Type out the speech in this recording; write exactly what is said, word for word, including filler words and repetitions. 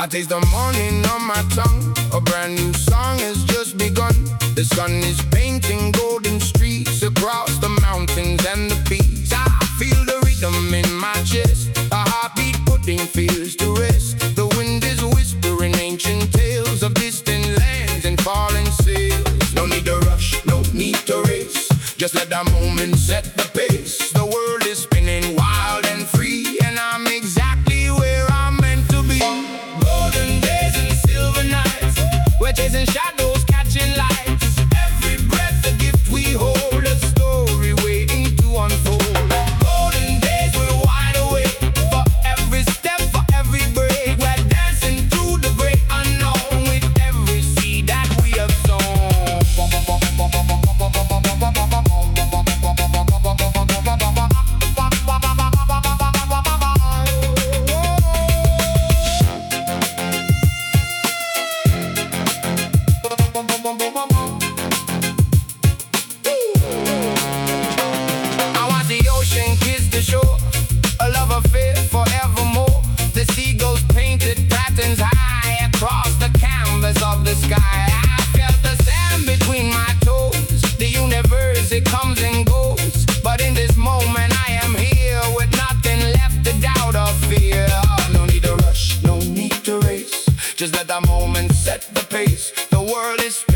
I taste the morning on my tongue. A brand new song has just begun. The sun is painting golden streets across the mountains and the peaks. I feel the rhythm in my chest, a heartbeat putting fears to rest. The wind is whispering ancient tales of distant lands and fallen sails. No need to rush, no need to race, just let the moment set the pace. The world is spinning wild and free, and I'm exactly where I'm meant to be. Golden days and silver nights, we're chasing shadows, catching lights. Every breath a gift we hold, a story waiting to unfold. Golden days, we're wide awake for every step, for every break. We're dancing through the great unknown with every seed that we have sown. I want the ocean kiss the shore, a love affair forevermore. The seagulls painted patterns high across the canvas of the sky. I felt the sand between my toes. The universe, it comes and goes, but in this moment I am here with nothing left to doubt or fear. No need to rush, no need to race, just let the moment set the pace. The world is